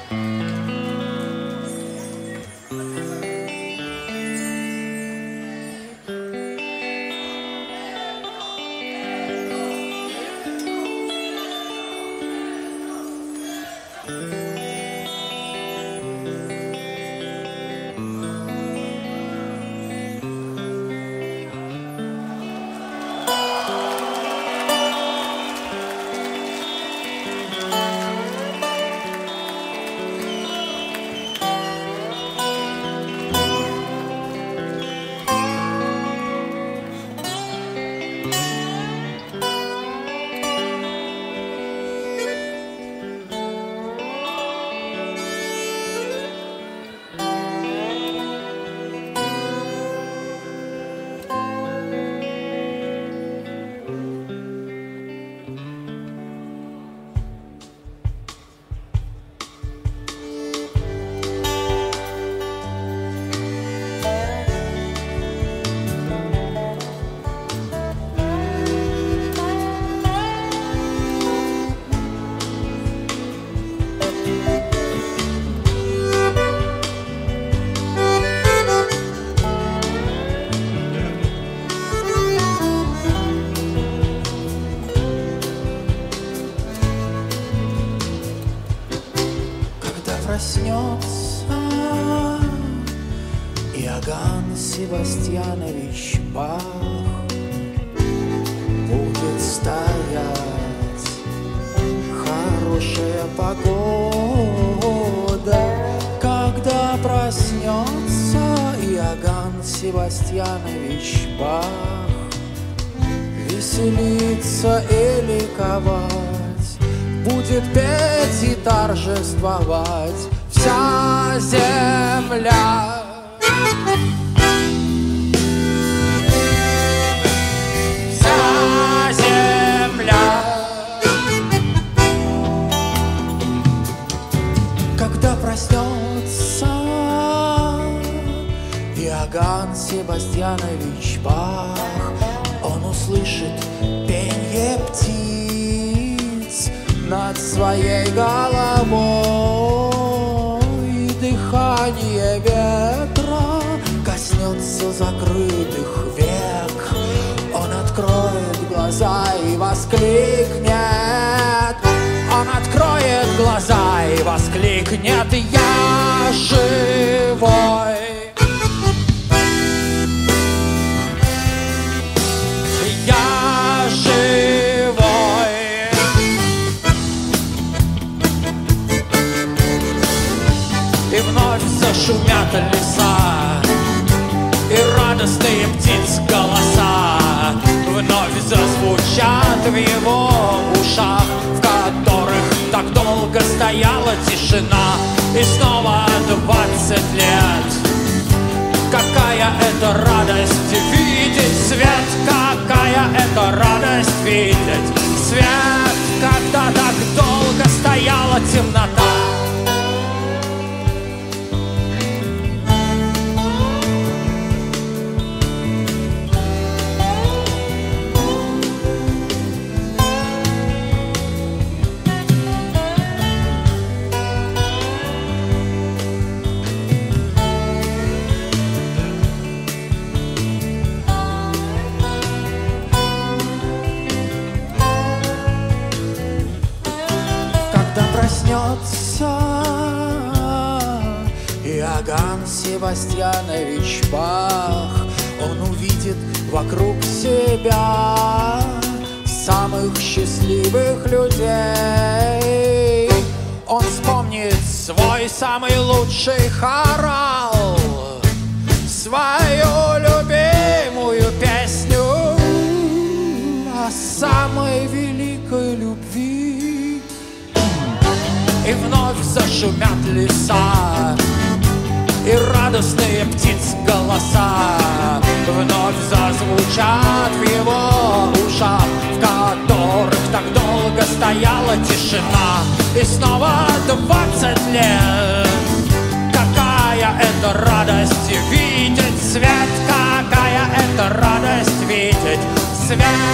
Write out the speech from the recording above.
Проснется Иоганн Себастьянович Бах, будет стоять хорошая погода. Когда проснется Иоганн Себастьянович Бах, веселиться и ликовать, будет петь и торжествовать вся земля. Вся земля. Когда проснется Иоганн Себастьянович Бах, он услышит пенье птиц над своей головой, и дыхание ветра коснется закрытых век. Он откроет глаза и воскликнет, он откроет глаза и воскликнет: я живой. Я живой. И вновь зашумят леса, и радостные птиц голоса вновь зазвучат в его ушах, в которых так долго стояла тишина. И снова 20 лет. Какая это радость видеть свет, какая это радость видеть свет, когда так долго стояла темнота. Иоганн Себастьянович Бах, он увидит вокруг себя самых счастливых людей. Он вспомнит свой самый лучший хорал, свою любимую песню о самой великой любви. И вновь зашумят леса, и радостные птиц голоса вновь зазвучат в его ушах, в которых так долго стояла тишина. И снова 20 лет. Какая это радость видеть свет, какая это радость видеть свет.